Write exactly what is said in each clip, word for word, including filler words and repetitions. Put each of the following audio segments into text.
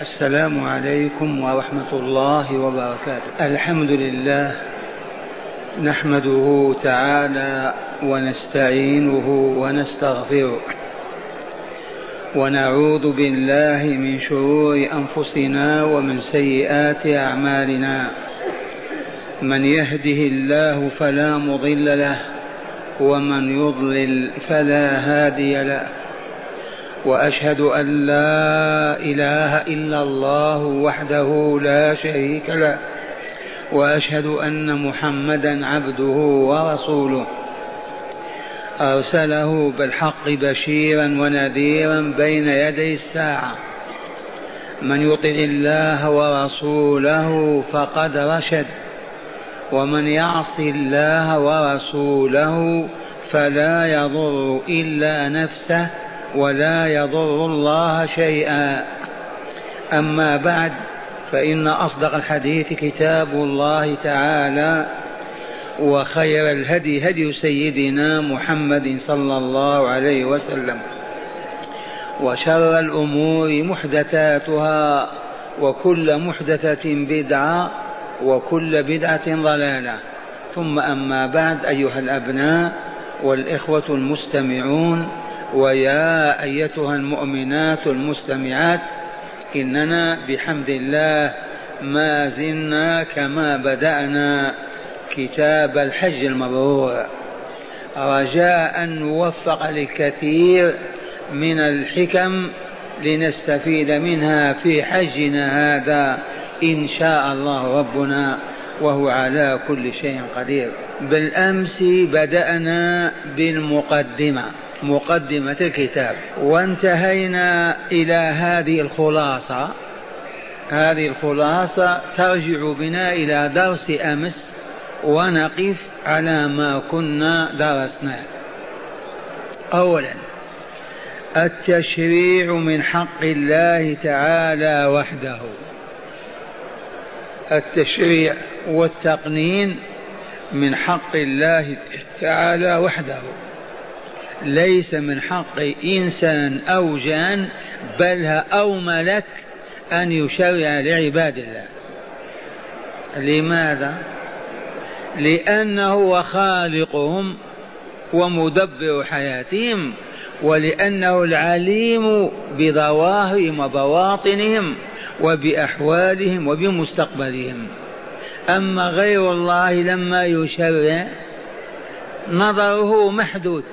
السلام عليكم ورحمة الله وبركاته. الحمد لله نحمده تعالى ونستعينه ونستغفره ونعوذ بالله من شرور أنفسنا ومن سيئات أعمالنا. من يهده الله فلا مضل له ومن يضلل فلا هادي له، وأشهد أن لا إله إلا الله وحده لا شريك له، وأشهد أن محمدا عبده ورسوله أرسله بالحق بشيرا ونذيرا بين يدي الساعة. من يطع الله ورسوله فقد رشد، ومن يعص الله ورسوله فلا يضر إلا نفسه ولا يضر الله شيئا. أما بعد، فإن أصدق الحديث كتاب الله تعالى، وخير الهدي هدي سيدنا محمد صلى الله عليه وسلم، وشر الأمور محدثاتها، وكل محدثة بدعة، وكل بدعة ضلالة. ثم أما بعد، أيها الأبناء والإخوة المستمعون، ويا أيتها المؤمنات المستمعات، إننا بحمد الله ما زلنا كما بدأنا كتاب الحج المبرور، رجاء أن نوفق للكثير من الحكم لنستفيد منها في حجنا هذا إن شاء الله ربنا، وهو على كل شيء قدير. بالأمس بدأنا بالمقدمة، مقدمة الكتاب، وانتهينا إلى هذه الخلاصة. هذه الخلاصة ترجع بنا إلى درس أمس، ونقف على ما كنا درسناه. أولا، التشريع من حق الله تعالى وحده. التشريع والتقنين من حق الله تعالى وحده، ليس من حق إنسان أو جان بل أو ملك أن يشرع لعباد الله. لماذا؟ لأنه هو خالقهم ومدبر حياتهم، ولأنه العليم بظواهرهم وبواطنهم وبأحوالهم وبمستقبلهم. أما غير الله لما يشرع نظره محدود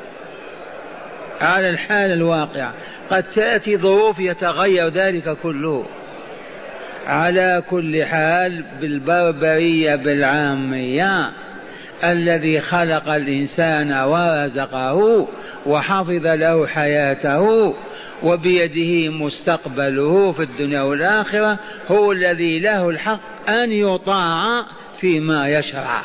على الحال الواقعة، قد تأتي ظروف يتغير ذلك كله. على كل حال، بالبربرية بالعامية، الذي خلق الإنسان ورزقه وحفظ له حياته وبيده مستقبله في الدنيا والآخرة هو الذي له الحق أن يطاع فيما يشرع.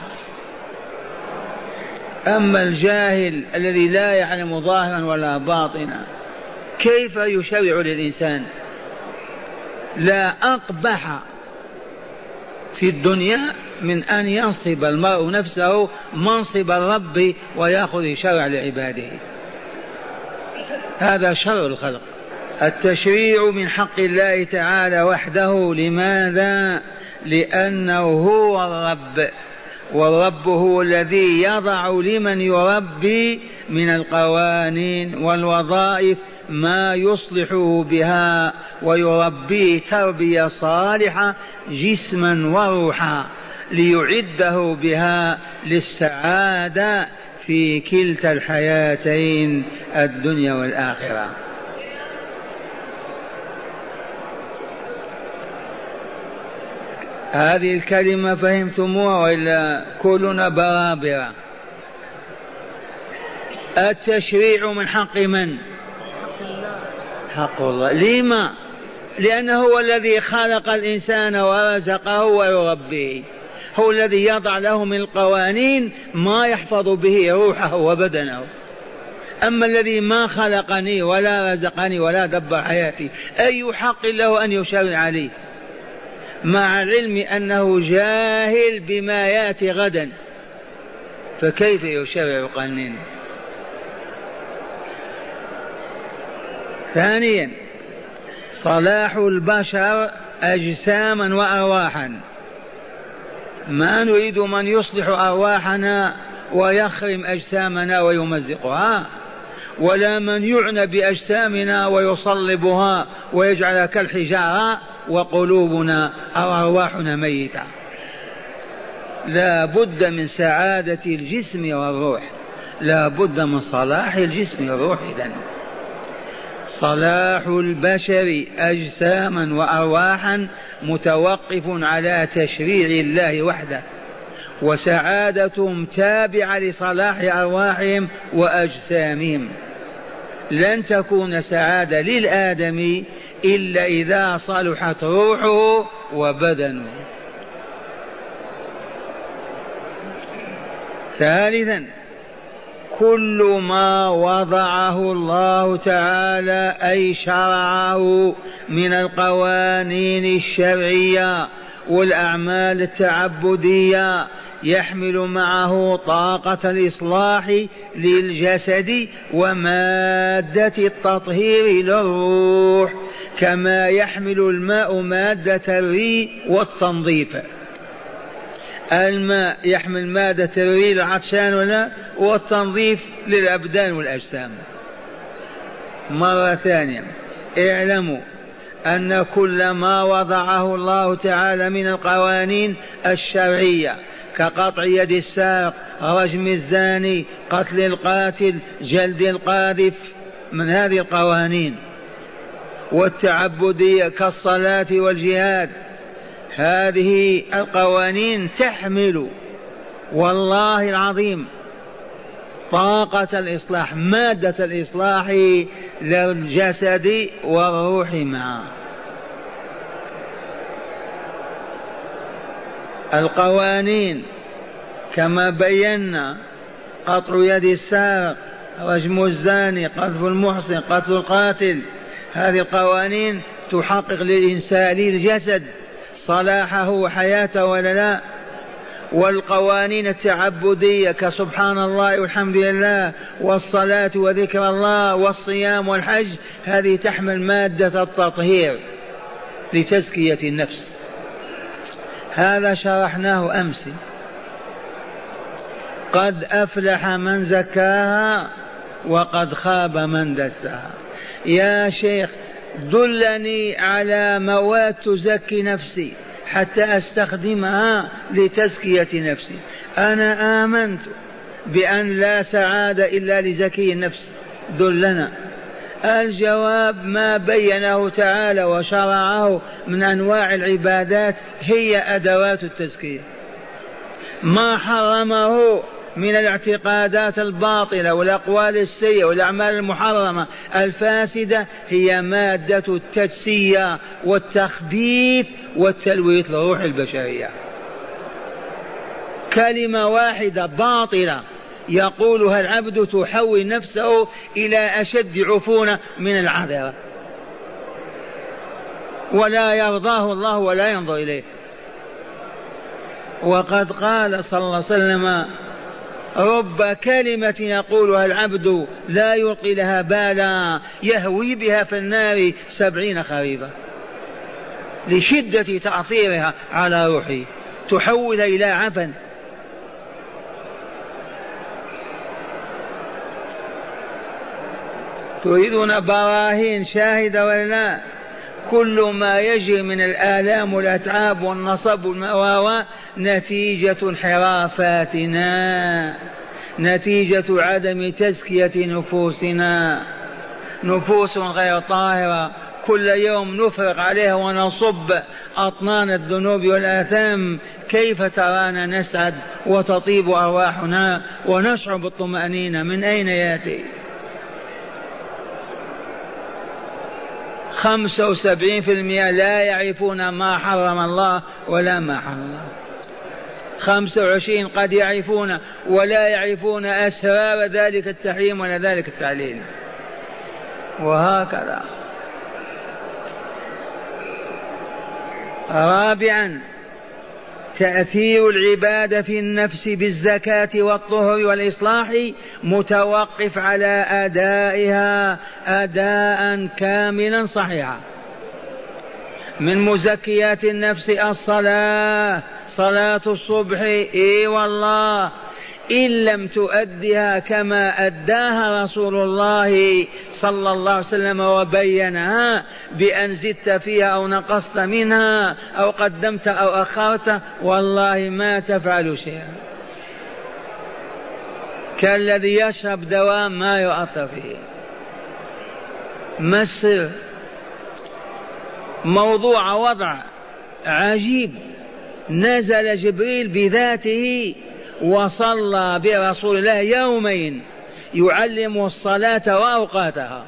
أما الجاهل الذي لا يعلم ظاهرا ولا باطنا كيف يشرع للإنسان؟ لا أقبح في الدنيا من أن ينصب المرء نفسه منصب الرب ويأخذ شرع لعباده. هذا شر الخلق. التشريع من حق الله تعالى وحده. لماذا؟ لأنه هو الرب، والرب هو الذي يضع لمن يربي من القوانين والوظائف ما يصلحه بها ويربيه تربية صالحة جسما وروحا، ليعده بها للسعادة في كلتا الحياتين الدنيا والآخرة. هذه الكلمة فهمتموها وإلا كلنا برابرة؟ التشريع من حق من؟ حق الله. لما؟ لأنه هو الذي خلق الإنسان ورزقه ويربيه، هو الذي يضع له من القوانين ما يحفظ به روحه وبدنه. أما الذي ما خلقني ولا رزقني ولا دبر حياتي، أي حق له أن يشرع لي؟ مع العلم أنه جاهل بما يأتي غدا، فكيف يشرع قانون؟ ثانيا، صلاح البشر أجساما وأرواحا، ما نريد من يصلح أرواحنا ويخرم أجسامنا ويمزقها، ولا من يعنى بأجسامنا ويصلبها ويجعلها كالحجارة وقلوبنا أو أرواحنا ميتة. لا بد من سعادة الجسم والروح، لا بد من صلاح الجسم والروح. إذن صلاح البشر أجساما وأرواحا متوقف على تشريع الله وحده، وسعادتهم تابعة لصلاح أرواحهم وأجسامهم. لن تكون سعادة للآدمي إلا إذا صلحت روحه وبدنه. ثالثا، كل ما وضعه الله تعالى أي شرعه من القوانين الشرعية والأعمال التعبدية يحمل معه طاقة الإصلاح للجسد ومادة التطهير للروح، كما يحمل الماء مادة الري والتنظيف. الماء يحمل مادة الري للعطشان ولا والتنظيف للأبدان والأجسام. مرة ثانية، اعلموا أن كل ما وضعه الله تعالى من القوانين الشرعية كقطع يد السارق، رجم الزاني، قتل القاتل، جلد القاذف، من هذه القوانين، والتعبدية كالصلاة والجهاد، هذه القوانين تحمل والله العظيم طاقة الإصلاح، مادة الإصلاح للجسد والروح معا. القوانين كما بينا: قطع يد السارق، رجم الزاني، قذف المحصن، قتل القاتل، هذه القوانين تحقق للإنسان للجسد صلاحه وحياته ولا لا؟ والقوانين التعبدية كسبحان الله والحمد لله والصلاة وذكر الله والصيام والحج، هذه تحمل مادة التطهير لتزكية النفس. هذا شرحناه أمس. قد أفلح من زكاها وقد خاب من دساها. يا شيخ دلني على مواد تزكي نفسي حتى أستخدمها لتزكية نفسي. أنا آمنت بأن لا سعادة إلا لزكي النفس، دلنا. الجواب: ما بينه تعالى وشرعه من أنواع العبادات هي أدوات التزكية. ما حرمه من الاعتقادات الباطلة والأقوال السيئة والأعمال المحرمة الفاسدة هي مادة التجسية والتخبيث والتلويث لروح البشرية. كلمة واحدة باطلة يقولها العبد تحول نفسه إلى أشد عفونة من العذرة، ولا يرضاه الله ولا ينظر إليه. وقد قال صلى الله عليه وسلم: رب كلمة يقولها العبد لا يلقي لها بالا يهوي بها في النار سبعين خريفا، لشدة تأثيرها على روحه تحول إلى عفن. تريدون براهين شاهدة ولا لا؟ كل ما يجري من الآلام والأتعاب والنصب والمأواة نتيجة انحرافاتنا، نتيجة عدم تزكية نفوسنا. نفوس غير طاهرة كل يوم نفرق عليها ونصب أطنان الذنوب والآثام. كيف ترانا نسعد وتطيب أرواحنا ونشعر بالطمأنينة؟ من أين يأتي؟ خمسة وسبعين في المئة لا يعرفون ما حرم الله ولا ما حرم الله. خمسة وعشرين قد يعرفون ولا يعرفون أسرار ذلك التحريم ولا ذلك التعليل، وهكذا. رابعا: تأثير العبادة في النفس بالزكاة والطهر والإصلاح متوقف على أدائها أداء كاملا صحيحا. من مزكيات النفس الصلاة، صلاة الصبح. اي والله إن لم تؤدها كما أداها رسول الله صلى الله عليه وسلم وبينها بأن زدت فيها أو نقصت منها أو قدمت أو أخرت، والله ما تفعل شيئا، كالذي يشرب دوام ما يؤثر فيه. ما السر؟ موضوع وضع عجيب. نزل جبريل بذاته وصلى برسول الله يومين يعلم الصلاة وأوقاتها،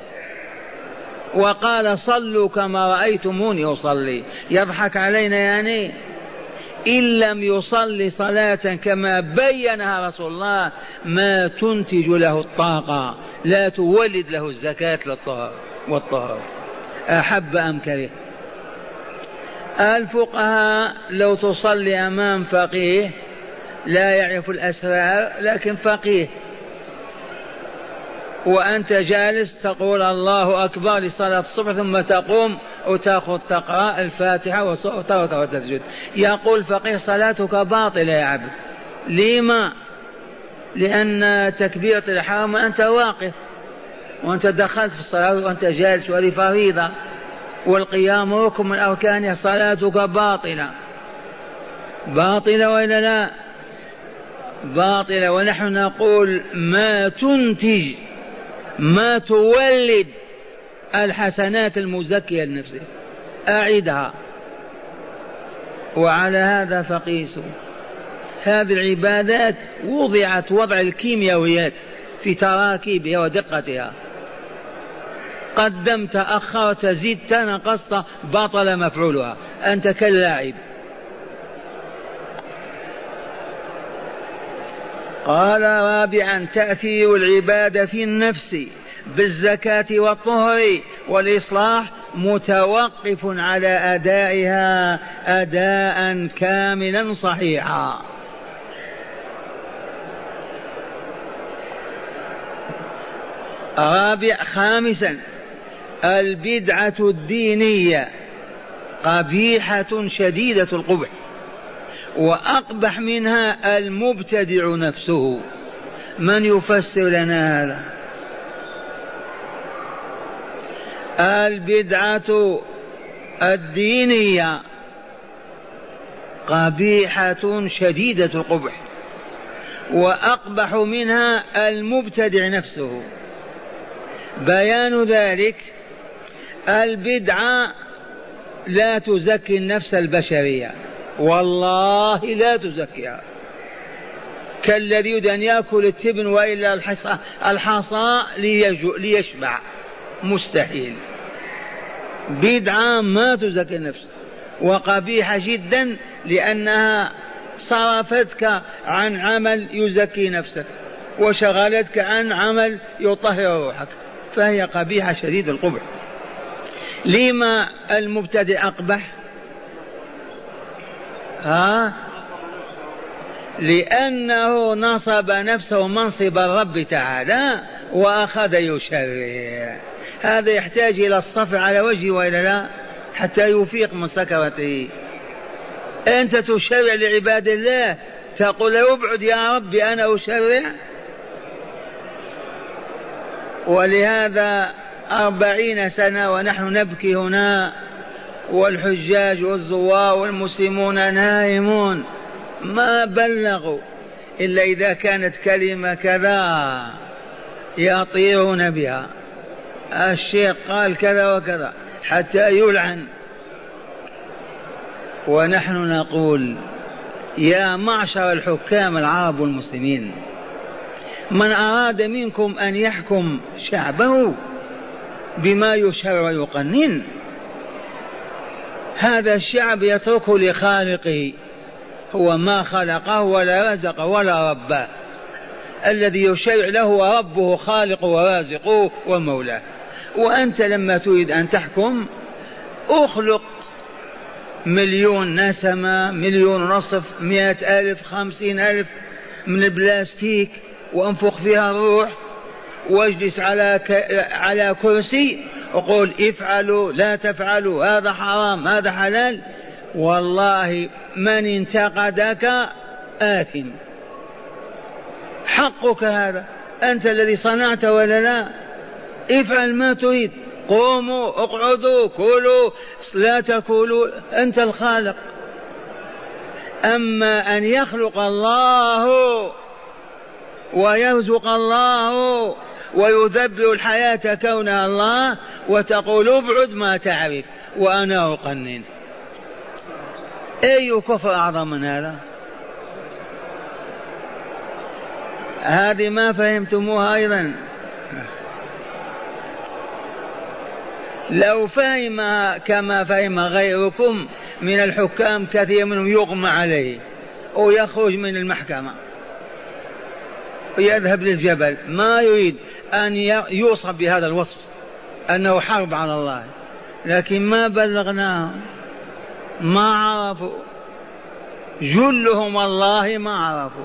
وقال صلوا كما رأيتموني أصلي. يضحك علينا يعني؟ إن لم يصلي صلاة كما بينها رسول الله ما تنتج له الطاقة، لا تولد له الزكاة للطهر والطهر، أحب أم كره. الفقهاء لو تصلي أمام فقيه لا يعرف الأسرار لكن فقيه، وأنت جالس تقول الله أكبر لصلاة الصبح ثم تقوم وتأخذ تقرأ الفاتحة وترك وتسجد، يقول فقيه صلاتك باطلة يا عبد. لما؟ لأن تكبيرة الإحرام وأنت واقف، وأنت دخلت في الصلاة وأنت جالس، وهذه فريضة، والقيام ركن من أركانها، صلاتك باطلة. باطلة وإلا لا؟ باطلة. ونحن نقول ما تنتج ما تولد الحسنات المزكية لنفسه، أعدها. وعلى هذا فقيسوا. هذه العبادات وضعت وضع الكيميائيات في تراكيبها ودقتها، قدمت أخرت زدت نقصت بطل مفعولها، أنت كاللاعب. قال رابعا تأثير العبادة في النفس بالزكاة والطهر والإصلاح متوقف على أدائها أداء كاملا صحيحا. رابع خامسا البدعة الدينية قبيحة شديدة القبح، وأقبح منها المبتدع نفسه. من يفسر لنا هذا؟ البدعة الدينية قبيحة شديدة القبح، وأقبح منها المبتدع نفسه. بيان ذلك: البدعة لا تزكي النفس البشرية، والله لا تزكيها، كالذي يريد أن يأكل التبن وإلا الحصى, الحصى ليشبع، مستحيل. بدعة ما تزكي النفس، وقبيحة جدا لأنها صرفتك عن عمل يزكي نفسك وشغلتك عن عمل يطهر روحك، فهي قبيحة شديد القبح. لما المبتدئ أقبح؟ ها؟ لأنه نصب نفسه منصب الرب تعالى وأخذ يشرع. هذا يحتاج إلى الصف على وجهه وإلا لا حتى يفيق من سكرته. أنت تشرع لعباد الله، تقول ابعد يا رب أنا أشرع. ولهذا أربعين سنة ونحن نبكي هنا، والحجاج والزوار والمسلمون نائمون، ما بلغوا إلا إذا كانت كلمة كذا يطيرون بها، الشيخ قال كذا وكذا حتى يلعن. ونحن نقول يا معشر الحكام العرب والمسلمين، من أراد منكم أن يحكم شعبه بما يشرع ويقنن، هذا الشعب يتركه لخالقه، هو ما خلقه ولا رزقه ولا ربه. الذي يشرع له ربه خالقه ورازقه ومولاه. وأنت لما تريد أن تحكم أخلق مليون نسمة، مليون نصف، مئة ألف، خمسين ألف من البلاستيك، وانفخ فيها الروح، واجلس على ك... على كرسي وقول افعلوا لا تفعلوا، هذا حرام هذا حلال، والله من انتقدك آثم، حقك هذا، أنت الذي صنعت ولا لا؟ افعل ما تريد، قوموا اقعدوا كلوا لا تكولوا، أنت الخالق. أما أن يخلق الله ويرزق الله ويدبر الحياة كونها الله وتقول ابعد ما تعرف وأنا أقنن، أي كفر أعظم من هذا؟ هذه ما فهمتموها أيضا؟ لو فهمها كما فهم غيركم من الحكام كثير منهم يغمى عليه ويخرج من المحكمة ويذهب للجبل، ما يريد أن يوصف بهذا الوصف أنه حرب على الله، لكن ما بلغناهم، ما عرفوا، جلهم والله ما عرفوا،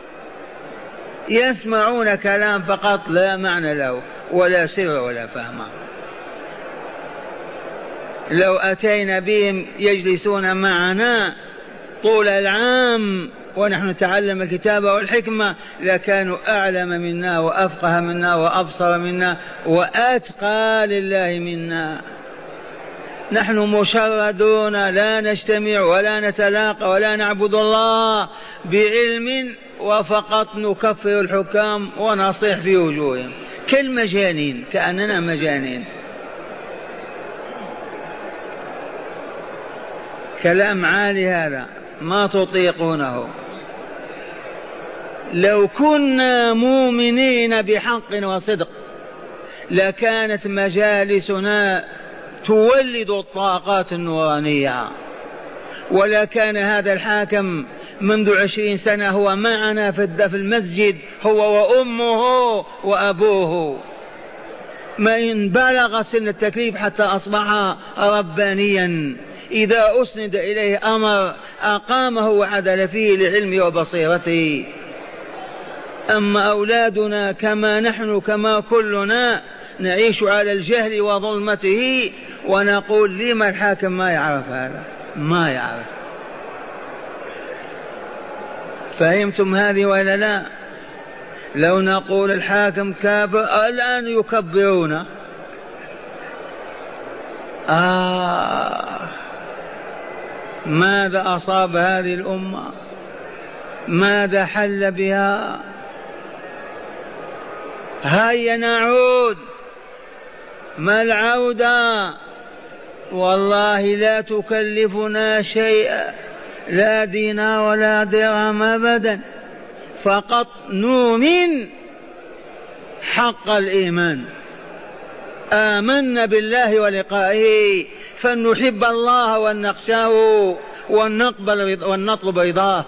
يسمعون كلام فقط لا معنى له ولا سر ولا فهم. لو أتينا بهم يجلسون معنا طول العام ونحن نتعلم الكتاب والحكمة لكانوا أعلم منا وأفقه منا وأبصر منا وأتقى لله منا. نحن مشردون لا نجتمع ولا نتلاقى ولا نعبد الله بعلم وفقط نكفر الحكام ونصيح في وجوههم كالمجانين، كأننا مجانين. كلام عالي هذا ما تطيقونه. لو كنا مؤمنين بحق وصدق لكانت مجالسنا تولد الطاقات النورانية، ولا كان هذا الحاكم منذ عشرين سنة هو معنا في المسجد هو وأمه وأبوه، ما إن بلغ سن التكليف حتى أصبح ربانيا، إذا أسند إليه أمر أقامه وعدل فيه لعلمه وبصيرته. أما أولادنا كما نحن كما كلنا نعيش على الجهل وظلمته ونقول لما الحاكم ما يعرف هذا؟ ما يعرف. فهمتم هذه ولا لا؟ لو نقول الحاكم كافر الآن يكبرون. آه ماذا أصاب هذه الأمة؟ ماذا حل بها؟ هيا نعود. ما العودة؟ والله لا تكلفنا شيئا، لا دينار ولا درهم أبدا، فقط نؤمن حق الإيمان، آمنا بالله ولقائه فنحب الله ونخشاه ونقبل ونطلب رضاه،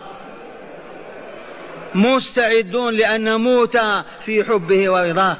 مستعدون لأن نموت في حبه ورضاه.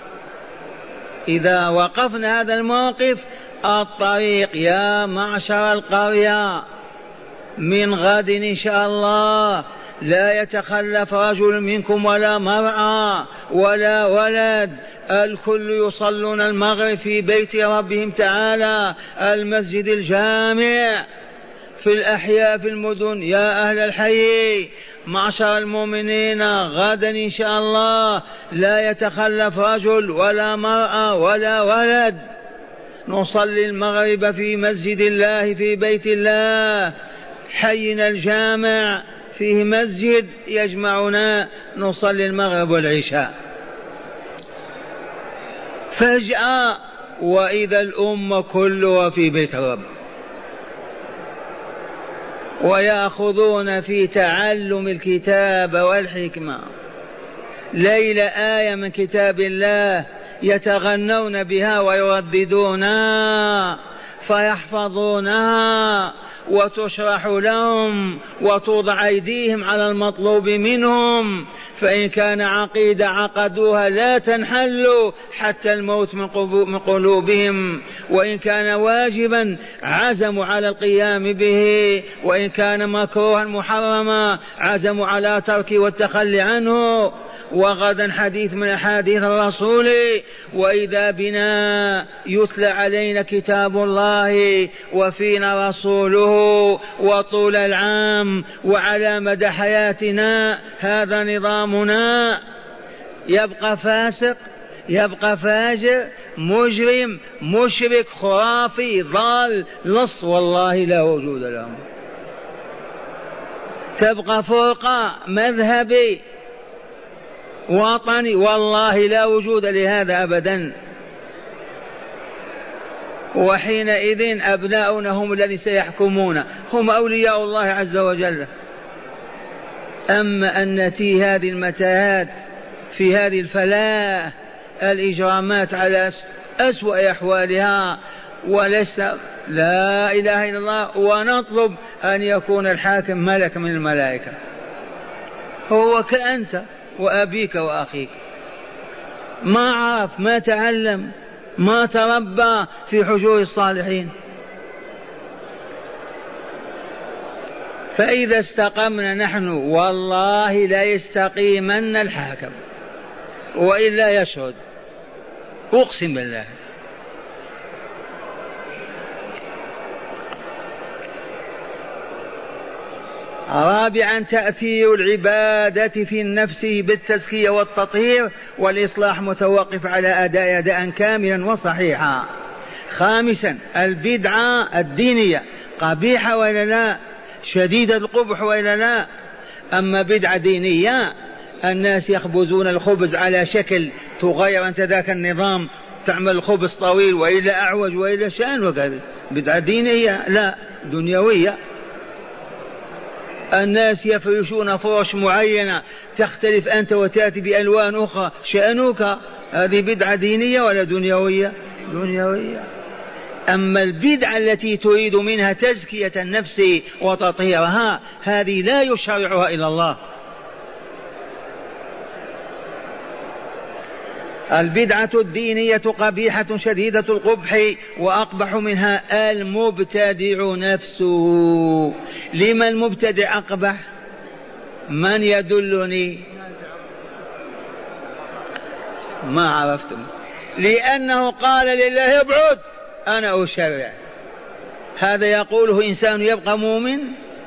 إذا وقفنا هذا الموقف الطريق يا معشر القرية من غد إن شاء الله لا يتخلف رجل منكم ولا مرأة ولا ولد، الكل يصلون المغرب في بيت ربهم تعالى المسجد الجامع. في الأحياء في المدن يا أهل الحي معشر المؤمنين غدا إن شاء الله لا يتخلف رجل ولا مرأة ولا ولد، نصلي المغرب في مسجد الله في بيت الله، حينا الجامع فيه مسجد يجمعنا نصلي المغرب والعشاء. فجأة وإذا الأمة كلها في بيت الرب ويأخذون في تعلم الكتاب والحكمة، ليلة آية من كتاب الله يتغنون بها ويرددونها، فيحفظونها وتشرح لهم وتوضع أيديهم على المطلوب منهم. فإن كان عقيدة عقدوها لا تنحل حتى الموت من قلوبهم، وإن كان واجبا عزموا على القيام به، وإن كان مكروها محرما عزموا على تركه والتخلي عنه. وغدا حديث من أحاديث الرسول: وإذا بنا يتلى علينا كتاب الله وفينا رسوله وطول العام وعلى مدى حياتنا هذا نظامنا، يبقى فاسق، يبقى فاجر، مجرم، مشرك، خرافي، ضال، لص، والله لا وجود لهم. تبقى فرقة، مذهبي، وطني، والله لا وجود لهذا أبدا. وحينئذ أبناؤنا هم الذين سيحكمون، هم أولياء الله عز وجل. أما أن نتي هذه المتاهات في هذه الفلاة، الإجرامات على أسوأ أحوالها، وليس لا إله إلا الله، ونطلب أن يكون الحاكم ملك من الملائكة، هو كأنت وأبيك وأخيك، ما عرف، ما تعلم، ما تربى في حجور الصالحين. فإذا استقمنا نحن والله لا يستقيمن الحاكم وإلا يشهد، أقسم بالله. رابعا تأثير العبادة في النفس بالتزكية والتطهير والإصلاح متوقف على أداء أداء كاملا وصحيحا. خامسا البدعة الدينية قبيحة وإلا لا، شديدة القبح وإلا لا. أما بدعة دينية الناس يخبزون الخبز على شكل تغير أنت ذاك النظام، تعمل الخبز طويل وإلا أعوج وإلا شأن وكذا، بدعة دينية لا دنيوية. الناس يفرشون فرش معينة تختلف أنت وتأتي بألوان أخرى، شأنك، هذه بدعة دينية ولا دنيوية؟ دنيوية. أما البدعة التي تريد منها تزكية النفس وتطهيرها هذه لا يشرعها إلا الله. البدعة الدينية قبيحة شديدة القبح، وأقبح منها المبتدع نفسه. لما المبتدع أقبح؟ من يدلني؟ ما عرفتم. لأنه قال لله ابعد أنا أشرع. هذا يقوله إنسان يبقى مؤمن؟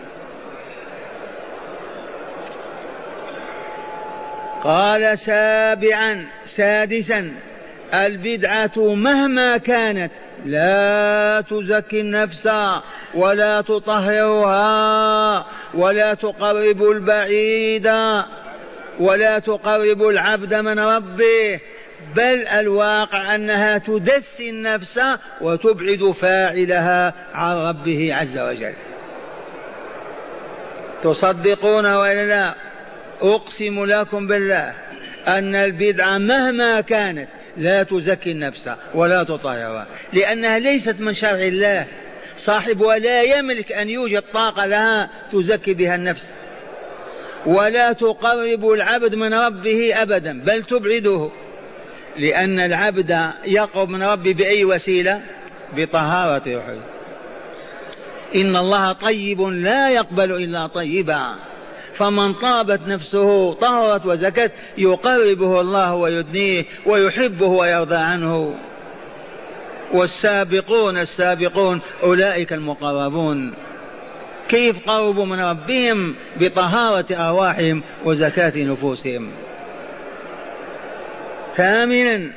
قال سابعا سادسا البدعة مهما كانت لا تزكي النفس ولا تطهرها ولا تقرب البعيد ولا تقرب العبد من ربه، بل الواقع أنها تدسي النفس وتبعد فاعلها عن ربه عز وجل. تصدقون وإلا لا؟ أقسم لكم بالله أن البدعة مهما كانت لا تزكي النفس ولا تطهرها، لأنها ليست من شرع الله، صاحبها لا يملك أن يوجد طاقة لها تزكي بها النفس، ولا تقرب العبد من ربه أبدا بل تبعده، لأن العبد يقرب من ربه بأي وسيلة؟ بطهارة روحه. إن الله طيب لا يقبل إلا طيبا، فمن طابت نفسه طهرت وزكت يقربه الله ويدنيه ويحبه ويرضى عنه. والسابقون السابقون أولئك المقربون. كيف قربوا من ربهم؟ بطهارة أرواحهم وزكاة نفوسهم. ثامنا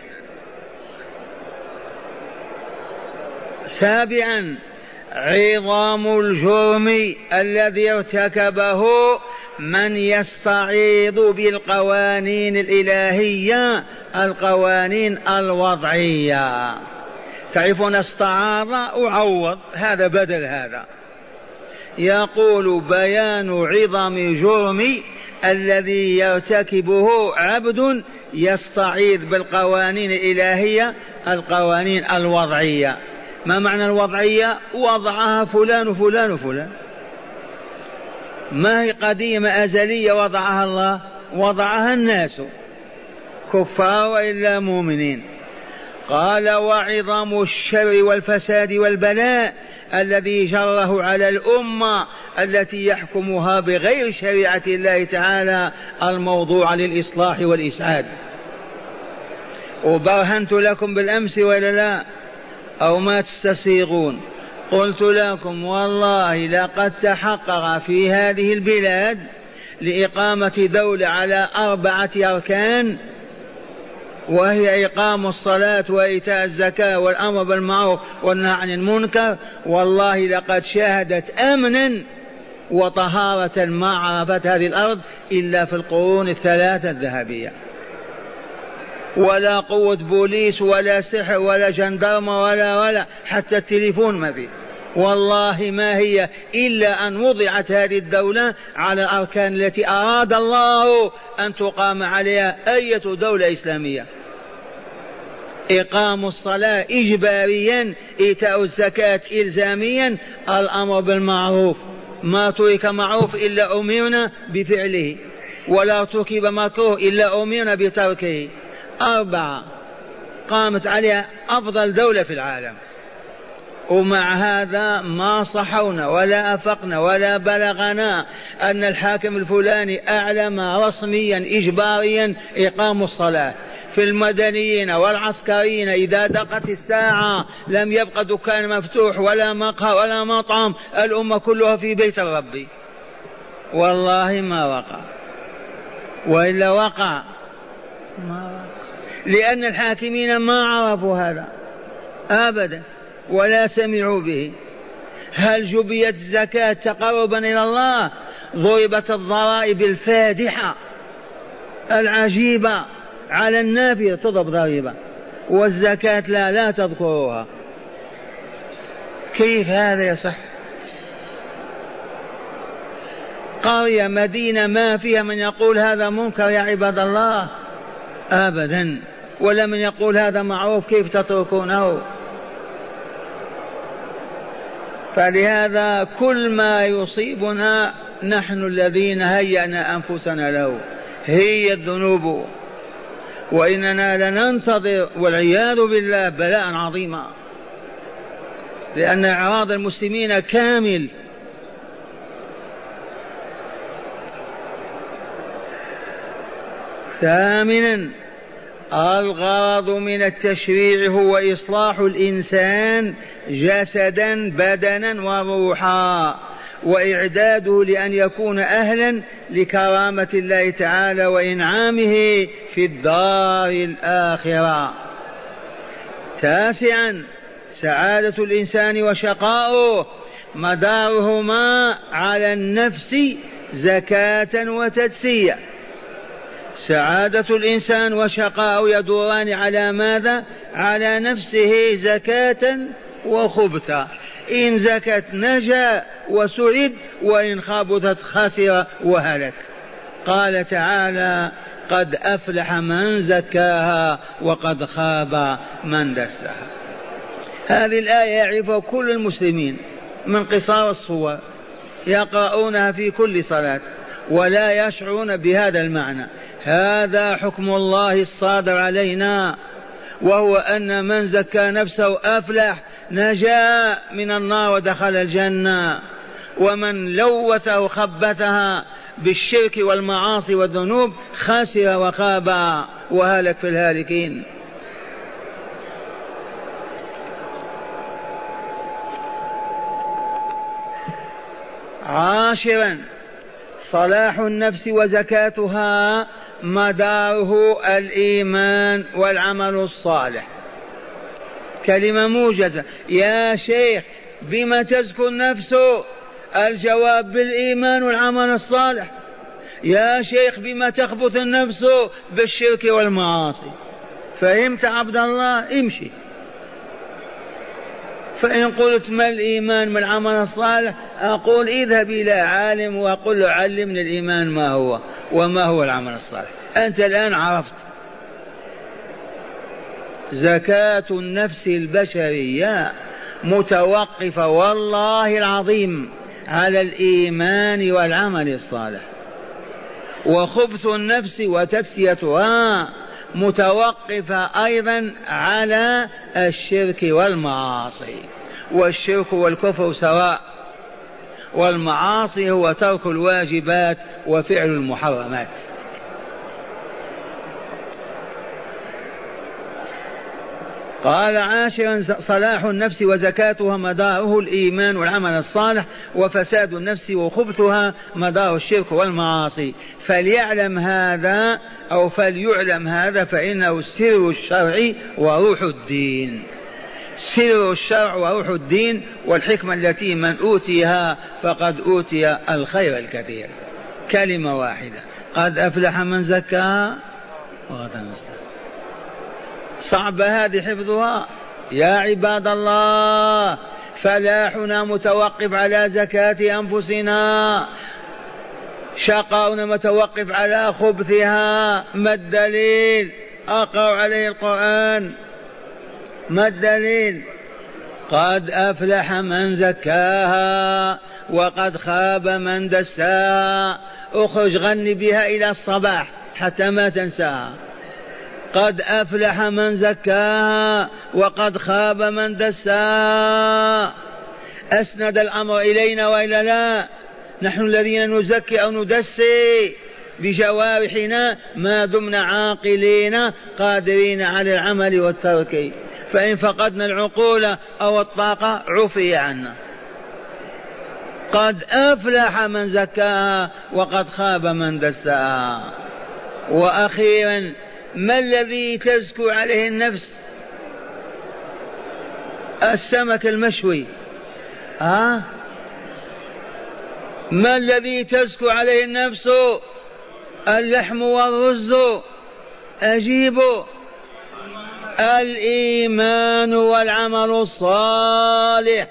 سابعا عظام الجرم الذي ارتكبه من يستعيض بالقوانين الإلهية، القوانين الوضعية. تعرفون استعاض أعوض، هذا بدل هذا. يقول بيان عظم جرم الذي يرتكبه عبد يستعيض بالقوانين الإلهية، القوانين الوضعية. ما معنى الوضعية؟ وضعها فلان وفلان وفلان، ما هي قديمة أزلية وضعها الله، وضعها الناس كفار وإلا مؤمنين. قال وعظم الشر والفساد والبلاء الذي جره على الأمة التي يحكمها بغير شريعة الله تعالى الموضوع للإصلاح والإسعاد. وبرهنت لكم بالأمس ولا لا أو ما تستصيغون؟ قلت لكم والله لقد تحقق في هذه البلاد لإقامة دولة على أربعة أركان، وهي إقام الصلاة وإيتاء الزكاة والأمر بالمعروف والنهي عن المنكر. والله لقد شاهدت أمنا وطهارة ما عرفت هذه الأرض إلا في القرون الثلاثة الذهبية. ولا قوة بوليس ولا سحر ولا جندرمة ولا ولا حتى التليفون ما فيه. والله ما هي إلا أن وضعت هذه الدولة على الأركان التي أراد الله أن تقام عليها أية دولة إسلامية: إقام الصلاة إجباريا، إيتاء الزكاة إلزاميا، الأمر بالمعروف، ما ترك معروف إلا أمرنا بفعله، ولا ارتكب مكروه إلا أمرنا بتركه. أربعة قامت عليها أفضل دولة في العالم، ومع هذا ما صحونا ولا أفقنا ولا بلغنا أن الحاكم الفلاني أعلم رسميا إجباريا إقام الصلاة. في المدنيين والعسكريين إذا دقت الساعة لم يبقى دكان مفتوح ولا مقهى ولا مطعم، الأمة كلها في بيت الرب. والله ما وقع، وإلا وقع ما وقع، لأن الحاكمين ما عرفوا هذا أبدا ولا سمعوا به. هل جبيت الزكاة تقربا إلى الله؟ ضربت الضرائب الفادحة العجيبة على النافية تضرب ضريبة، والزكاة لا لا تذكرها. كيف هذا يصح؟ قرية مدينة ما فيها من يقول هذا منكر يا عباد الله أبدا، ولا من يقول هذا معروف، كيف تتركونه؟ فلهذا كل ما يصيبنا نحن الذين هيأنا أنفسنا له، هي الذنوب، وإننا لننتظر والعياذ بالله بلاء عظيما، لأن إعراض المسلمين كامل. ثامنا الغرض من التشريع هو إصلاح الإنسان جسدا بدنا وروحا، وإعداده لأن يكون أهلا لكرامة الله تعالى وإنعامه في الدار الآخرة. تاسعا سعادة الإنسان وشقاؤه مدارهما على النفس زكاة وتجسية. سعادة الإنسان وشقاؤه يدوران على ماذا؟ على نفسه زكاة وخبثا. إن زكت نجا وسعد، وإن خبثت خسر وهلك. قال تعالى قد أفلح من زكاها وقد خاب من دساها. هذه الآية يعرفها كل المسلمين من قصار الصور، يقرؤونها في كل صلاة ولا يشعرون بهذا المعنى. هذا حكم الله الصادر علينا، وهو أن من زكى نفسه أفلح، نجا من النار ودخل الجنة، ومن لوث وخبثها بالشرك والمعاصي والذنوب خسر وخاب وهلك في الهالكين. عاشرا صلاح النفس وزكاتها مداره الإيمان والعمل الصالح. كلمة موجزة. يا شيخ بما تزكو النفس؟ الجواب بالإيمان والعمل الصالح. يا شيخ بما تخبث النفس؟ بالشرك والمعاصي. فهمت عبد الله؟ امشي. فإن قلت ما الإيمان ما العمل الصالح، أقول اذهب إلى عالم وقل له علمني الإيمان ما هو وما هو العمل الصالح. أنت الآن عرفت. زكاة النفس البشرية متوقفة والله العظيم على الإيمان والعمل الصالح. وخبث النفس وتسيتها متوقفة أيضا على الشرك والمعاصي، والشرك والكفر سواء، والمعاصي هو ترك الواجبات وفعل المحرمات. قال عاشرا صلاح النفس وزكاتها مداره الإيمان والعمل الصالح، وفساد النفس وخبثها مدار الشرك والمعاصي. فليعلم هذا أو فليعلم هذا فإنه سر الشرع وروح الدين، سر الشرع وروح الدين، والحكمة التي من أوتيها فقد أوتي الخير الكثير. كلمة واحدة: قد أفلح من زكاها وقد خاب. صعبة هذه حفظها يا عباد الله. فلاحنا متوقف على زكاة أنفسنا، شقاؤنا متوقف على خبثها. ما الدليل؟ أقرأ عليه القرآن. ما الدليل؟ قد أفلح من زكاها وقد خاب من دساها. اخرج غني بها إلى الصباح حتى ما تنساها. قد أفلح من زكاها وقد خاب من دساها. أسند الأمر إلينا وإلا لا؟ نحن الذين نزكي أو ندسي بجوارحنا ما دمنا عاقلين قادرين على العمل والترك. فإن فقدنا العقول أو الطاقة عفي عنا. قد أفلح من زكاها وقد خاب من دساها. وأخيرا، ما الذي تزكو عليه النفس؟ السمك المشوي. ها؟ ما الذي تزكو عليه النفس؟ اللحم والرز. أجيبوا: الإيمان والعمل الصالح.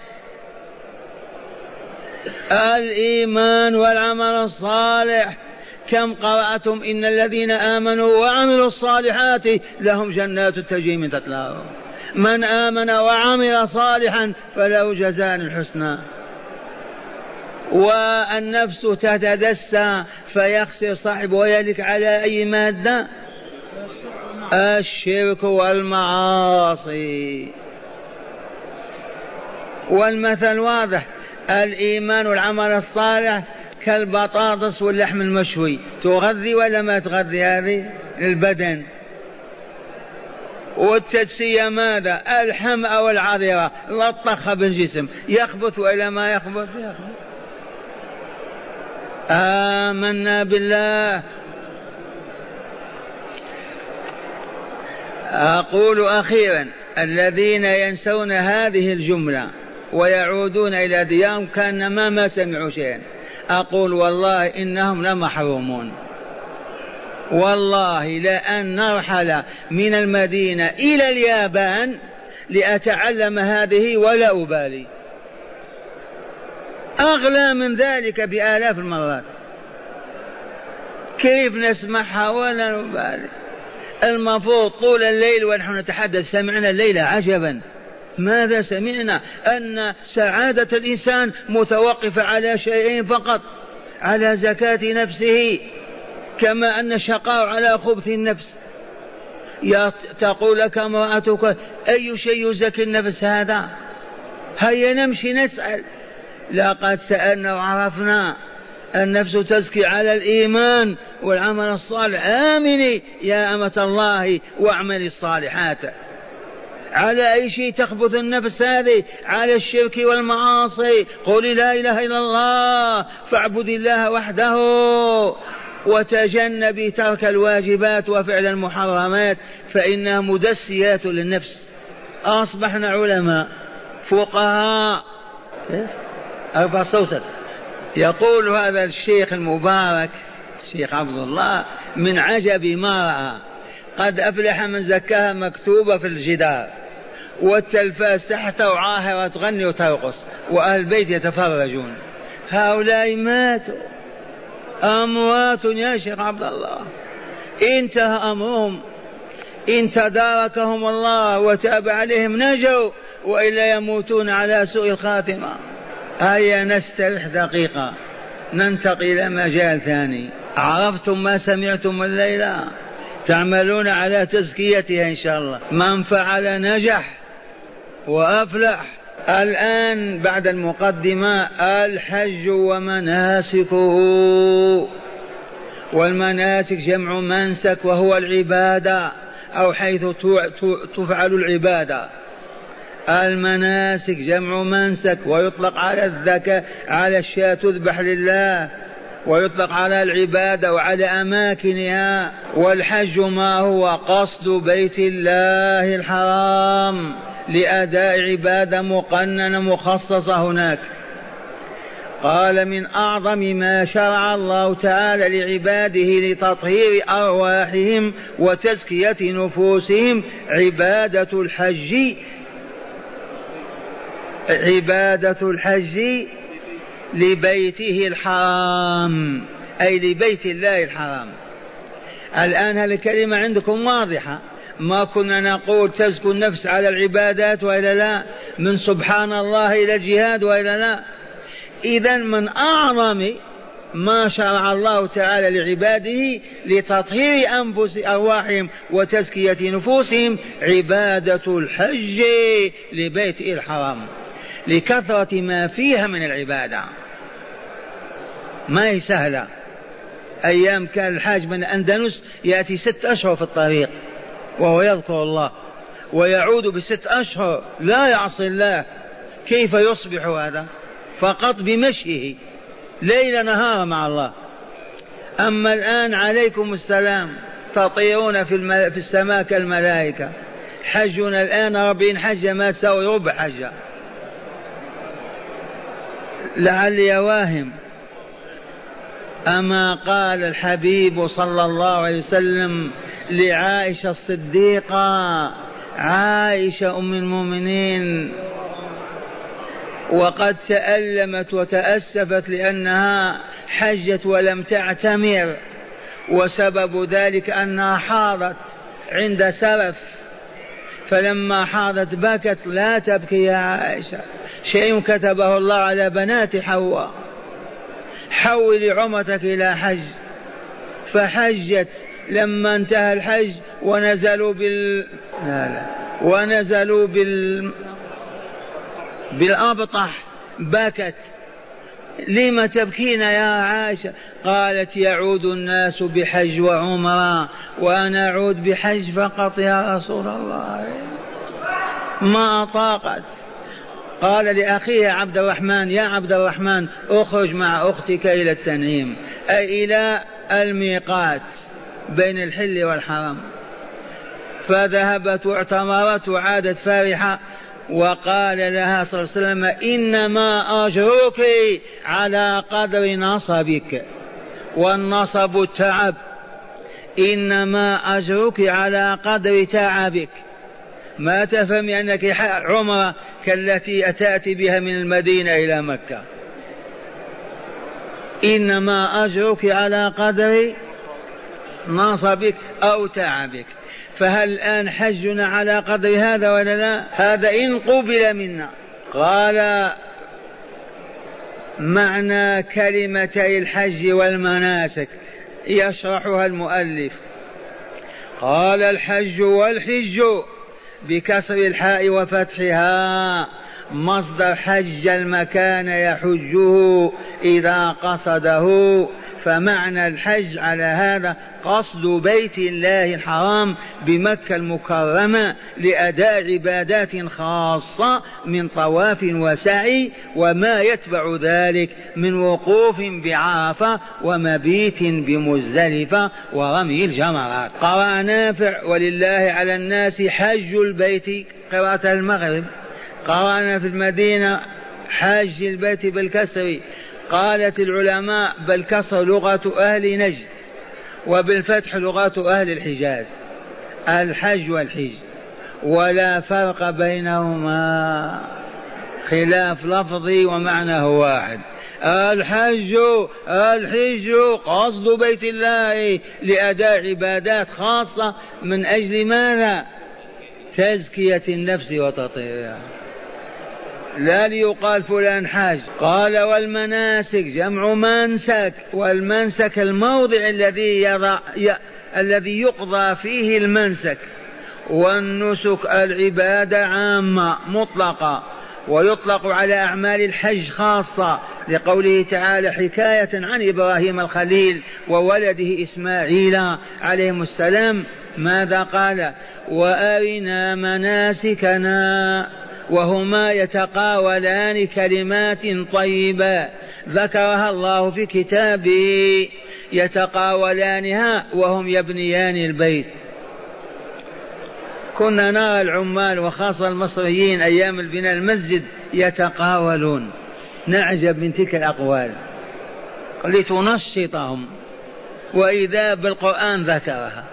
الإيمان والعمل الصالح. كم قرأتم إن الذين آمنوا وعملوا الصالحات لهم جنات تجري من تحتها الأنهار. من آمن وعمل صالحا فله جزاء الحسنى. والنفس تتدسى فيخسر صاحبه ويهلك على أي مادة؟ الشرك والمعاصي. والمثل واضح: الإيمان والعمل الصالح كالبطاطس واللحم المشوي. تغذي ولا ما تغذي هذه البدن؟ والتدسية ماذا؟ الحمأ والعذرة لطخها بالجسم، يخبث وإلا ما يخبث؟ يخبث. آمنا بالله. أقول أخيرا: الذين ينسون هذه الجملة ويعودون إلى ديارهم كأنما ما سمعوا شيئا، أقول والله إنهم لمحرومون. والله لأن نرحل من المدينة إلى اليابان لأتعلم هذه ولا أبالي، أغلى من ذلك بآلاف المرات. كيف نسمعها ولا نبالي؟ المفروض طول الليل ونحن نتحدث سمعنا الليلة عجبا. ماذا سمعنا؟ أن سعادة الإنسان متوقفة على شيئين فقط: على زكاة نفسه، كما أن شقاء على خبث النفس. تقول لك امرأتك: أي شيء يزكي النفس هذا؟ هيا نمشي نسأل. لقد سألنا وعرفنا. النفس تزكي على الإيمان والعمل الصالح. آمني يا أمة الله واعملي الصالحات. على أي شيء تخبث النفس هذه؟ على الشرك والمعاصي. قولي لا إله إلا الله، فاعبد الله وحده، وتجنبي ترك الواجبات وفعل المحرمات فإنها مدسيات للنفس. أصبحنا علماء فقهاء. أرفع صوتك. يقول هذا الشيخ المبارك الشيخ عبد الله: من عجب ما رأى، قد أفلح من زكاها مكتوبة في الجدار، والتلفاز تحته عاهرة تغني وترقص، وأهل البيت يتفرجون. هؤلاء ماتوا، أموات يا شيخ عبد الله. انتهى أمرهم، إن تداركهم الله وتاب عليهم نجوا، وإلا يموتون على سوء الخاتمة. هيا نسترح دقيقة ننتقل إلى مجال ثاني. عرفتم ما سمعتم الليلة؟ تعملون على تزكيتها إن شاء الله. من فعل نجح وأفلح. الآن بعد المقدمة الحج ومناسكه. والمناسك جمع منسك وهو العبادة أو حيث تفعل العبادة. المناسك جمع منسك ويطلق على الذكاء على الشاة تذبح لله، ويطلق على العبادة وعلى أماكنها. والحج ما هو؟ قصد بيت الله الحرام لأداء عبادة مقننة مخصصة هناك. قال من أعظم ما شرع الله تعالى لعباده لتطهير أرواحهم وتزكية نفوسهم عبادة الحج. عبادة الحج لبيته الحرام، أي لبيت الله الحرام. الآن هالكلمة عندكم واضحة. ما كنا نقول تزكو النفس على العبادات وإلا لا، من سبحان الله إلى الجهاد وإلا لا. إذن من أعظم ما شرع الله تعالى لعباده لتطهير أنفس أرواحهم وتزكية نفوسهم عبادة الحج لبيته الحرام، لكثرة ما فيها من العبادة. ما هي سهلة. أيام كان الحاج من الأندلس يأتي ست أشهر في الطريق وهو يذكر الله، ويعود بست أشهر لا يعصي الله. كيف يصبح هذا؟ فقط بمشيه ليل نهار مع الله. أما الآن عليكم السلام تطيرون في, الم... في السماء كالملائكة. حجنا الآن أربعين حجة ما تساوي ربع حجة. لعلي واهم. أما قال الحبيب صلى الله عليه وسلم لعائشة الصديقة، عائشة أم المؤمنين، وقد تألمت وتأسفت لأنها حجت ولم تعتمر، وسبب ذلك أنها حاضت عند سرف، فلما حاضت بكت. لا تبكي يا عائشة، شيء كتبه الله على بنات حواء. حولي عمرتك إلى حج. فحجت. لما انتهى الحج ونزلوا بال لا لا ونزلوا بال بالأبطح بكت. لم تبكين يا عائشة؟ قالت يعود الناس بحج وعمرة وأنا أعود بحج فقط يا رسول الله. ما طاقت. قال لأخيه عبد الرحمن يا عبد الرحمن اخرج مع أختك إلى التنعيم، أي إلى الميقات بين الحل والحرم. فذهبت واعتمرت وعادت فرحة، وقال لها صلى الله عليه وسلم إنما أجرك على قدر نصبك، والنصب التعب، إنما أجرك على قدر تعبك. ما تفهم أنك عمرة كالتي أتأتي بها من المدينة إلى مكة، إنما أجرك على قدر نصبك أو تعبك. فهل الآن حجنا على قدر هذا ولا لا؟ هذا إن قبل منا. قال معنى كلمتي الحج والمناسك يشرحها المؤلف. قال الحج والحج بكسر الحاء وفتحها مصدر حج المكان يحجه إذا قصده. فمعنى الحج على هذا قصد بيت الله الحرام بمكة المكرمة لأداء عبادات خاصة من طواف وسعي وما يتبع ذلك من وقوف بعرفة ومبيت بمزدلفة ورمي الجمرات. قرأ نافع ولله على الناس حج البيت قراءة المغرب. قرأنا في المدينة حج البيت بالكسر. قالت العلماء بالكسر لغة أهل نجد وبالفتح لغة أهل الحجاز، الحج والحج، ولا فرق بينهما، خلاف لفظي ومعناه واحد. الحج الحج قصد بيت الله لأداء عبادات خاصة من أجل ماذا؟ تزكية النفس وتطهيرها. لا ليقال فلان حاج. قال والمناسك جمع منسك، والمنسك الموضع الذي يضع ي... الذي يقضى فيه المنسك. والنسك العبادة عامة مطلقة، ويطلق على أعمال الحج خاصة، لقوله تعالى حكاية عن إبراهيم الخليل وولده إسماعيل عليهم السلام ماذا قال؟ وأرنا مناسكنا، وهما يتقاولان كلمات طيبة ذكرها الله في كتابه، يتقاولانها وهم يبنيان البيت. كنا نرى العمال وخاصة المصريين أيام البناء المسجد يتقاولون، نعجب من تلك الأقوال لتنشطهم، وإذا بالقرآن ذكرها.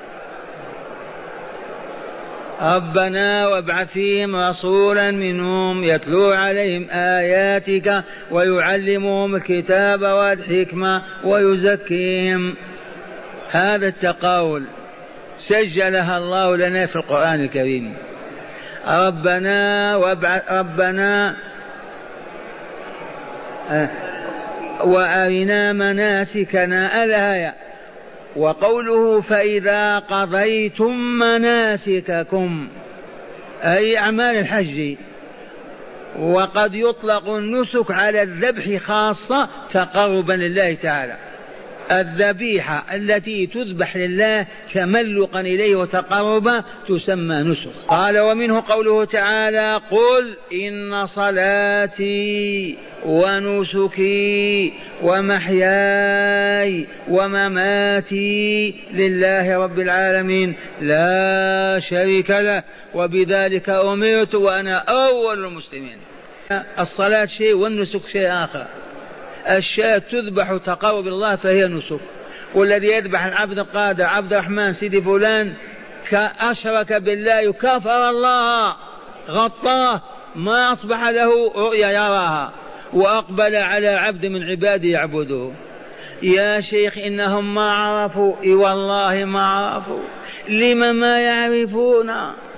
ربنا وابعث فيهم رسولا منهم يتلو عليهم آياتك ويعلمهم الكتاب والحكمة ويزكيهم. هذا التقاول سجلها الله لنا في القرآن الكريم. ربنا وابعث ربنا وأرنا مناسكنا الآية. وقوله فإذا قضيتم مناسككم أي أعمال الحج. وقد يطلق النسك على الذبح خاصة تقربا لله تعالى، الذبيحة التي تذبح لله تملقا إليه وتقربا تسمى نسك. قال ومنه قوله تعالى قل إن صلاتي ونسكي ومحياي ومماتي لله رب العالمين لا شريك له وبذلك أمرت وأنا أول المسلمين. الصلاة شيء والنسك شيء آخر. الشاة تذبح تقرب الله فهي نسك، والذي يذبح العبد القادر عبد الرحمن سيدي فلان كأشرك بالله كفر الله غطاه، ما أصبح له رؤيا يراها، وأقبل على عبد من عباده يعبده. يا شيخ إنهم ما عرفوا، إي والله ما عرفوا. لما ما يعرفون؟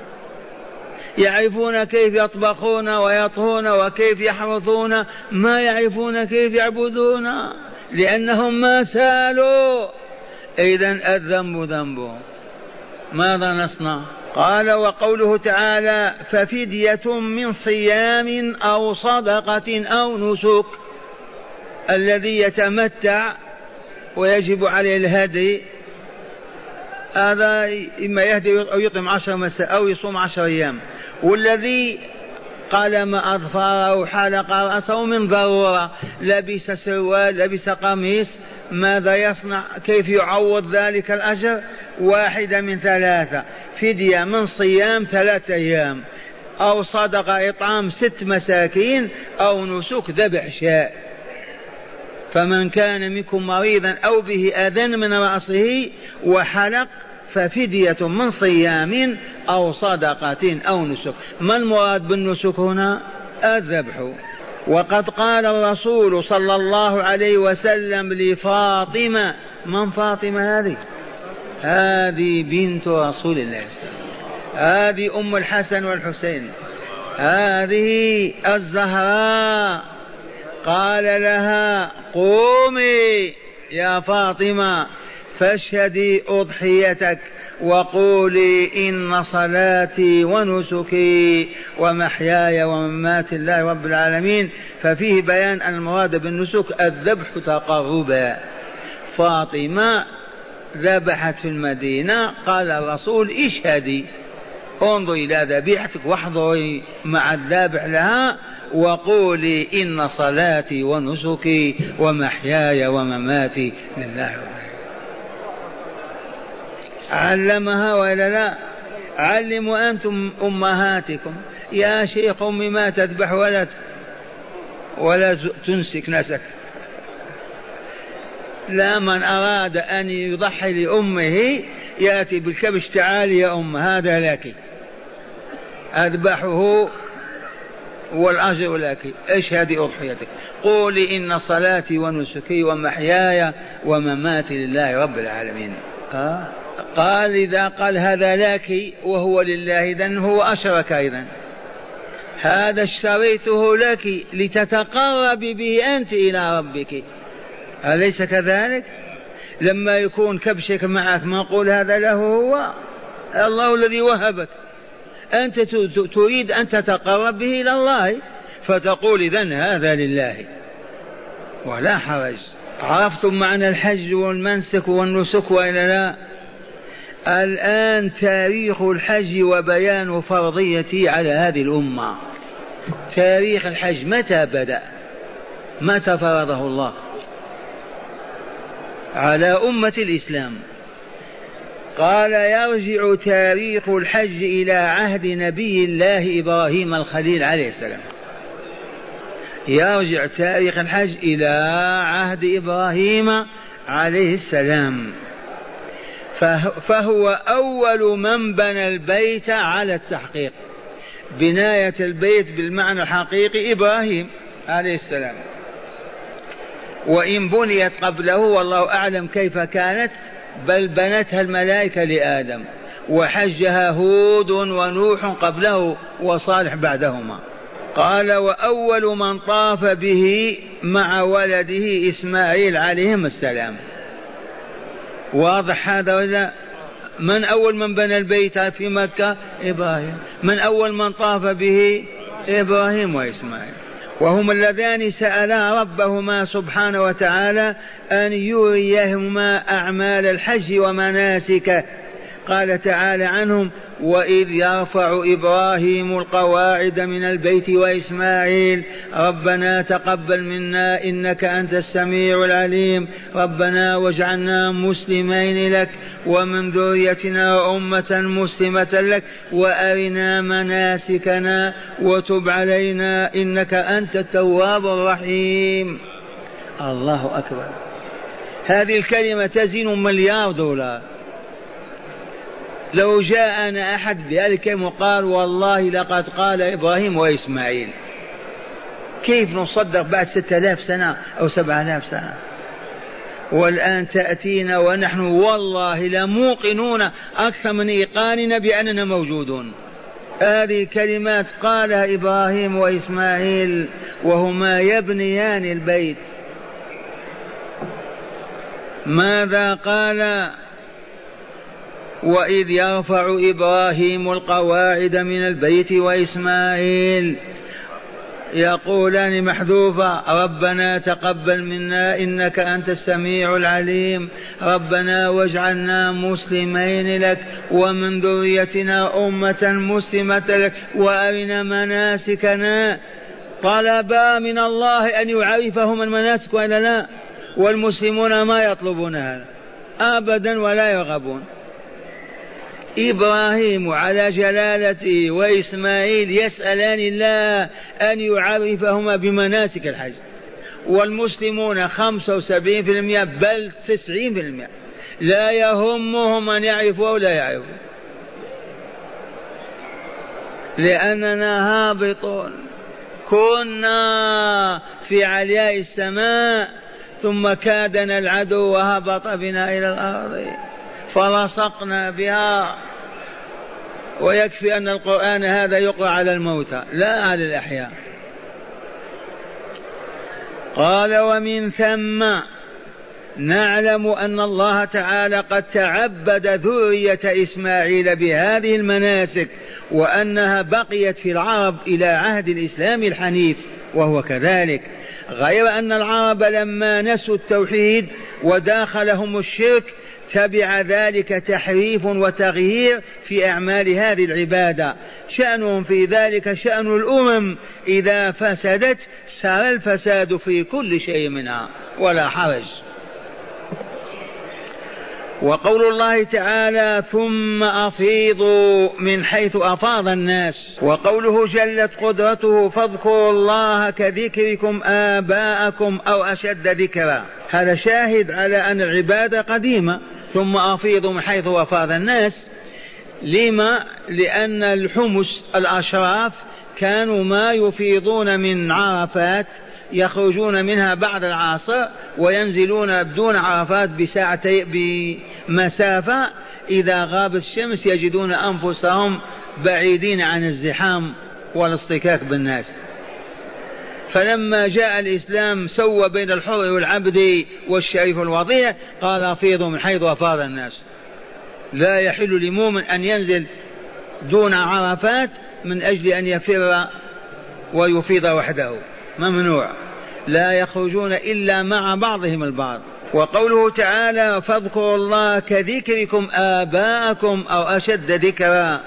يعرفون كيف يطبخون ويطهون وكيف يحرثون، ما يعرفون كيف يعبدون لأنهم ما سالوا. إذن الذنب ذنبه. ماذا نصنع؟ قال وقوله تعالى ففدية من صيام أو صدقة أو نسك. الذي يتمتع ويجب عليه الهدي هذا إما يهدي أو يطعم عشر مساء أو يصوم عشر أيام. والذي قلم أظفاره حلق رأسه من ضرورة، لبس سروال لبس قميص، ماذا يصنع؟ كيف يعوض ذلك الأجر؟ واحدة من ثلاثة: فدية من صيام ثلاثة أيام، أو صدقة إطعام ست مساكين، أو نسك ذبح شاء. فمن كان منكم مريضا أو به أذى من رأسه وحلق ففدية من صيام أو صدقة أو نسك. ما المراد بالنسك هنا؟ الذبح. وقد قال الرسول صلى الله عليه وسلم لفاطمة، من فاطمة هذه؟ هذه بنت رسول الله صلى الله عليه وسلم، هذه أم الحسن والحسين، هذه الزهراء. قال لها قومي يا فاطمة فاشهدي أضحيتك وقولي إن صلاتي ونسكي ومحياي ومماتي الله رب العالمين. ففيه بيان أن المراد بالنسك الذبح تقربا. فاطمة ذبحت في المدينة، قال الرسول اشهدي، انظري إلى ذبيحتك واحضري مع الذابح لها وقولي إن صلاتي ونسكي ومحياي ومماتي لله رب العالمين. علمها ولا لا؟ علموا أنتم أمهاتكم. يا شيخ أمي ما تذبح ولا ولا تنسك نسك. لا، من أراد أن يضحي لأمه يأتي بالكبش، تعالي يا أم هذا لك، أذبحه والأجر لك، اشهدي أضحيتك، قولي إن صلاتي ونسكي ومحياي ومماتي لله رب العالمين. آه. قال إذا قال هذا لك وهو لله إذن هو أشرك أيضا. هذا اشتريته لك لتتقربي به أنت إلى ربك، أليس كذلك؟ لما يكون كبشك معك ما نقول هذا له هو الله الذي وهبك، أنت تريد أن تتقرب به إلى الله فتقول إذن هذا لله ولا حرج. عرفتم معنى الحج والمنسك والنسك وإلا لا؟ الآن تاريخ الحج وبيان فرضيته على هذه الأمة. تاريخ الحج متى بدأ؟ متى فرضه الله على أمة الإسلام؟ قال يرجع تاريخ الحج إلى عهد نبي الله إبراهيم الخليل عليه السلام. يرجع تاريخ الحج إلى عهد إبراهيم عليه السلام، فهو أول من بنى البيت على التحقيق. بناية البيت بالمعنى الحقيقي إبراهيم عليه السلام، وإن بنيت قبله والله أعلم كيف كانت، بل بنتها الملائكة لآدم، وحجها هود ونوح قبله وصالح بعدهما. قال وأول من طاف به مع ولده إسماعيل عليهم السلام. واضح هذا ولا؟ من أول من بنى البيت في مكة؟ إبراهيم. من أول من طاف به؟ إبراهيم وإسماعيل، وهم اللذان سألا ربهما سبحانه وتعالى أن يريهما أعمال الحج ومناسكه. قال تعالى عنهم وإذ يرفع إبراهيم القواعد من البيت وإسماعيل ربنا تقبل منا إنك أنت السميع العليم ربنا واجعلنا مسلمين لك ومن ذريتنا أمة مسلمة لك وأرنا مناسكنا وتب علينا إنك أنت التواب الرحيم. الله أكبر. هذه الكلمة تزن مليار دولار. لو جاءنا أحد بذلك وقال والله لقد قال إبراهيم وإسماعيل، كيف نصدق بعد ستة آلاف سنة أو سبعة آلاف سنة؟ والآن تأتينا ونحن والله لموقنون أكثر من إيقاننا بأننا موجودون. هذه كلمات قالها إبراهيم وإسماعيل وهما يبنيان البيت. ماذا قال؟ وإذ يرفع إبراهيم القواعد من البيت وإسماعيل يقولان محذوفة ربنا تقبل منا إنك أنت السميع العليم ربنا واجعلنا مسلمين لك ومن ذريتنا أمة مسلمة لك وأرنا مناسكنا. طلبا من الله أن يعرفهم المناسك وإلا لا؟ والمسلمون ما يطلبون هذا أبدا ولا يرغبون. إبراهيم على جلالته وإسماعيل يسألان الله أن يعرفهما بمناسك الحج، والمسلمون خمسة وسبعين في المئة بل تسعين في المئة لا يهمهم أن يعرفوا أو لا يعرفوا، لأننا هابطون كنا في علياء السماء ثم كادنا العدو وهبط بنا إلى الأرض فلصقنا بها. ويكفي أن القرآن هذا يقرأ على الموتى لا على الأحياء. قال ومن ثم نعلم أن الله تعالى قد تعبد ذرية إسماعيل بهذه المناسك وأنها بقيت في العرب إلى عهد الإسلام الحنيف، وهو كذلك، غير أن العرب لما نسوا التوحيد وداخلهم الشرك تبع ذلك تحريف وتغيير في أعمال هذه العبادة. شأنهم في ذلك شأن الأمم إذا فسدت سار الفساد في كل شيء منها ولا حرج. وقول الله تعالى ثم أفيضوا من حيث أفاض الناس، وقوله جلت قدرته فاذكروا الله كذكركم آباءكم أو أشد ذكرا. هذا شاهد على أن العبادة قديمة. ثم أفيضوا من حيث أفاض الناس، لما؟ لأن الحمس الأشراف كانوا ما يفيضون من عرفات يخرجون منها بعد العصر وينزلون دون عرفات بساعتين بمسافة، إذا غابت الشمس يجدون أنفسهم بعيدين عن الزحام والاصطكاك بالناس. فلما جاء الإسلام سوى بين الحر والعبد والشريف والوضيع، قال أفيضوا من حيث أفاض الناس. لا يحل لمؤمن أن ينزل دون عرفات من أجل أن يفر ويفيض وحده، ممنوع. لا يخرجون إلا مع بعضهم البعض. وقوله تعالى فاذكروا الله كذكركم آباءكم أو أشد ذكرا،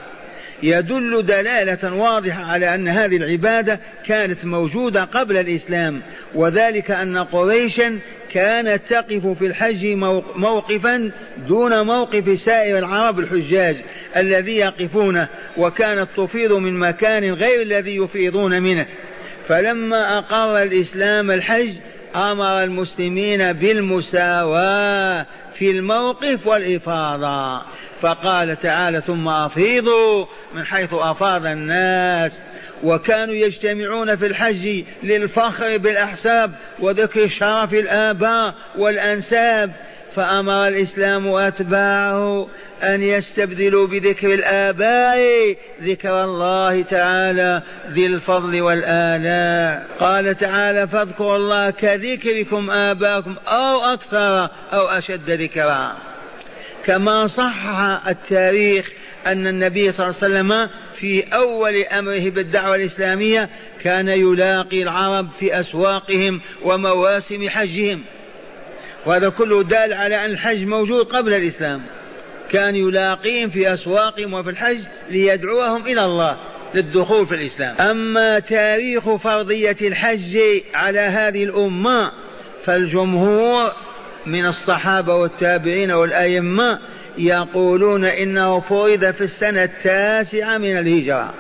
يدل دلالة واضحة على أن هذه العبادة كانت موجودة قبل الإسلام، وذلك أن قريشا كانت تقف في الحج موقفا دون موقف سائر العرب الحجاج الذي يقفونه، وكانت تفيض من مكان غير الذي يفيضون منه. فلما أقر الإسلام الحج أمر المسلمين بالمساواة في الموقف والإفاضة، فقال تعالى ثم أفيضوا من حيث أفاض الناس. وكانوا يجتمعون في الحج للفخر بالأحساب وذكر شرف الآباء والأنساب، فأمر الإسلام أتباعه أن يستبدلوا بذكر الآباء ذكر الله تعالى ذي الفضل والآلاء. قال تعالى فاذكروا الله كذكركم آباءكم أو أكثر أو أشد ذكرا. كما صح التاريخ أن النبي صلى الله عليه وسلم في أول أمره بالدعوة الإسلامية كان يلاقي العرب في أسواقهم ومواسم حجهم، وهذا كله دال على أن الحج موجود قبل الإسلام. كان يلاقيهم في أسواقهم وفي الحج ليدعوهم إلى الله للدخول في الإسلام. أما تاريخ فرضية الحج على هذه الأمة فالجمهور من الصحابة والتابعين والأئمة يقولون إنه فرض في السنة التاسعة من الهجرة،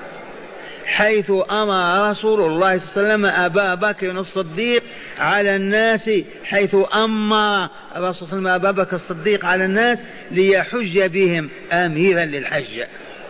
حيث أمر رسول الله صلى الله عليه وسلم أبا بكر الصديق على الناس، حيث أمر الرسول صلى الله عليه وسلم أبا بكر الصديق على الناس ليحج بهم أميرا للحج.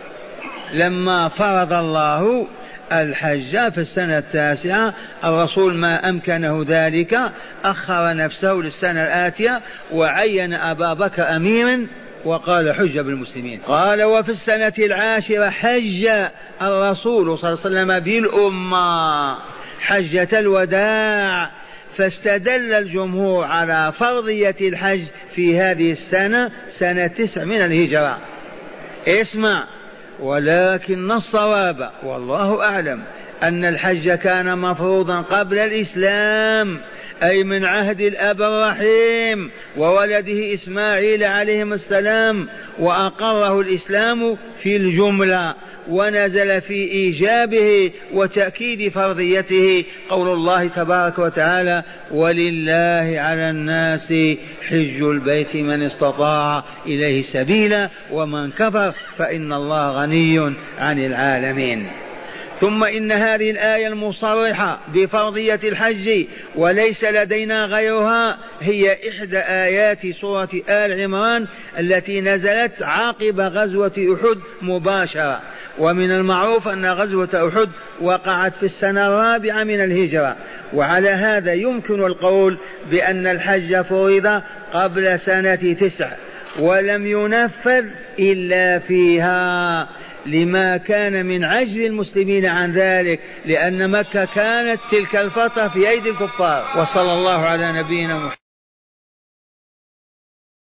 لما فرض الله الحج في السنة التاسعة الرسول ما أمكنه ذلك أخر نفسه للسنة الآتية وعين أبا بكر أميرا وقال حج بالمسلمين. قال وفي السنة العاشرة حج الرسول صلى الله عليه وسلم بالأمة حجة الوداع، فاستدل الجمهور على فرضية الحج في هذه السنة سنة تسع من الهجرة. اسمع، ولكن الصواب والله أعلم أن الحج كان مفروضا قبل الإسلام، أي من عهد الأب الرحيم وولده إسماعيل عليهم السلام، وأقره الإسلام في الجملة ونزل في إيجابه وتأكيد فرضيته قول الله تبارك وتعالى ولله على الناس حج البيت من استطاع إليه سبيلا ومن كفر فإن الله غني عن العالمين. ثم إن هذه الآية المصرحة بفرضية الحج وليس لدينا غيرها هي إحدى آيات سورة آل عمران التي نزلت عقب غزوة أحد مباشرة. ومن المعروف أن غزوة أحد وقعت في السنة الرابعة من الهجرة، وعلى هذا يمكن القول بأن الحج فرض قبل سنة تسع ولم ينفذ إلا فيها لما كان من عجز المسلمين عن ذلك، لأن مكة كانت تلك الفترة في أيدي الكفار. وصلى الله على نبينا محمد.